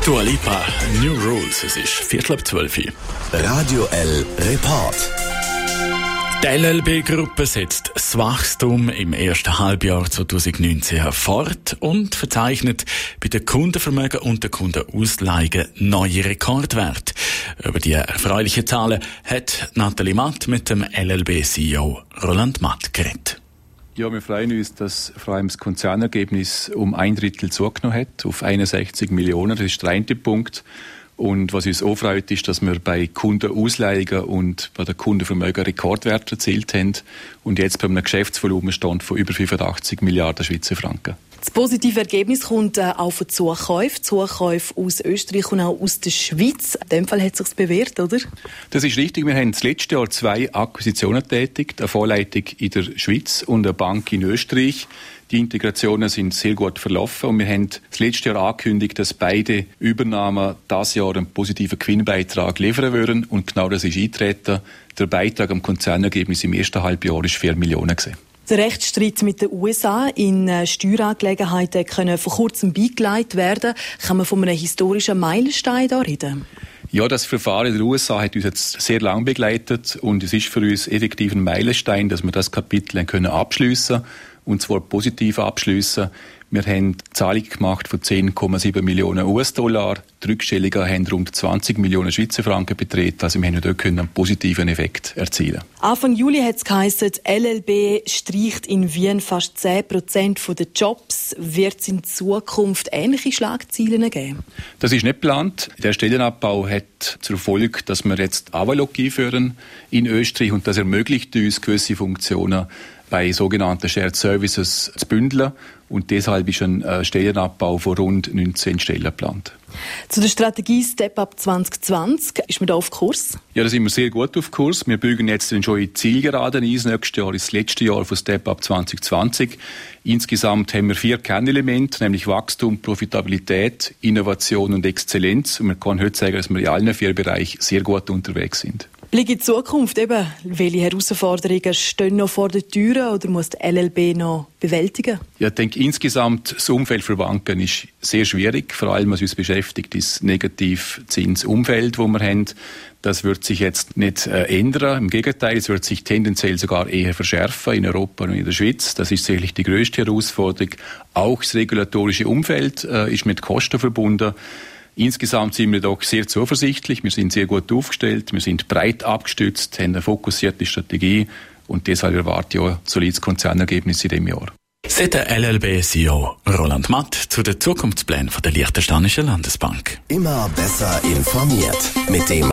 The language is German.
Dua Lipa, New Rules, es ist 11:45. Radio L Report. Die LLB-Gruppe setzt das Wachstum im ersten Halbjahr 2019 fort und verzeichnet bei den Kundenvermögen und den Kundenausleihen neue Rekordwerte. Über die erfreulichen Zahlen hat Nathalie Matt mit dem LLB-CEO Roland Matt geredet. Ja, wir freuen uns, dass vor allem das Konzernergebnis um 1/3 zugenommen hat, auf 61 Millionen. Das ist der eine Punkt. Und was uns auch freut, ist, dass wir bei Kundenausleihen und bei den Kundenvermögen Rekordwerte erzielt haben und jetzt bei einem Geschäftsvolumenstand von über 85 Milliarden Schweizer Franken. Das positive Ergebnis kommt auch von Zukäufen aus Österreich und auch aus der Schweiz. In dem Fall hat es sich bewährt, oder? Das ist richtig. Wir haben das letzte Jahr 2 Akquisitionen tätigt, eine Vorleitung in der Schweiz und eine Bank in Österreich. Die Integrationen sind sehr gut verlaufen und wir haben das letzte Jahr angekündigt, dass beide Übernahmen dieses Jahr einen positiven Gewinnbeitrag liefern würden und genau das ist eingetreten. Der Beitrag am Konzernergebnis im ersten Halbjahr war 4 Millionen. Der Rechtsstreit mit den USA in Steuerangelegenheiten konnte vor kurzem beigelegt werden. Kann man von einem historischen Meilenstein da reden? Ja, das Verfahren in den USA hat uns jetzt sehr lange begleitet und es ist für uns effektiv ein Meilenstein, dass wir das Kapitel abschliessen können und zwar positiv abschliessen. Wir haben Zahlungen gemacht von 10,7 Millionen US-Dollar. Die Rückstellungen haben rund 20 Millionen Schweizer Franken betreten. Also wir haben dort einen positiven Effekt erzielen. Anfang Juli hat es geheißen, LLB streicht in Wien fast 10% der Jobs. Wird es in Zukunft ähnliche Schlagzeilen geben? Das ist nicht geplant. Der Stellenabbau hat zur Folge, dass wir jetzt Avalok einführen in Österreich und das ermöglicht uns, gewisse Funktionen bei sogenannten Shared Services zu bündeln. Und deshalb ist ein Stellenabbau von rund 19 Stellen geplant. Zu der Strategie Step Up 2020, ist man da auf Kurs? Ja, da sind wir sehr gut auf Kurs. Wir bügen jetzt schon in die Zielgeraden ein. Nächstes Jahr ist das letzte Jahr von Step Up 2020. Insgesamt haben wir 4 Kernelemente, nämlich Wachstum, Profitabilität, Innovation und Exzellenz. Und man kann heute sagen, dass wir in allen 4 Bereichen sehr gut unterwegs sind. Blick in die Zukunft, eben, welche Herausforderungen stehen noch vor der Tür oder muss die LLB noch bewältigen? Ja, ich denke, insgesamt das Umfeld für Banken ist sehr schwierig. Vor allem, was uns beschäftigt, ist das Negativzinsumfeld, das wir haben. Das wird sich jetzt nicht ändern. Im Gegenteil, es wird sich tendenziell sogar eher verschärfen in Europa und in der Schweiz. Das ist sicherlich die grösste Herausforderung. Auch das regulatorische Umfeld ist mit Kosten verbunden. Insgesamt sind wir doch sehr zuversichtlich. Wir sind sehr gut aufgestellt. Wir sind breit abgestützt, haben eine fokussierte Strategie und deshalb erwarte ich auch ein solides Konzernergebnis in diesem Jahr. Sagt der LLB-CEO Roland Matt zu den Zukunftsplänen der Liechtensteinischen Landesbank. Immer besser informiert mit dem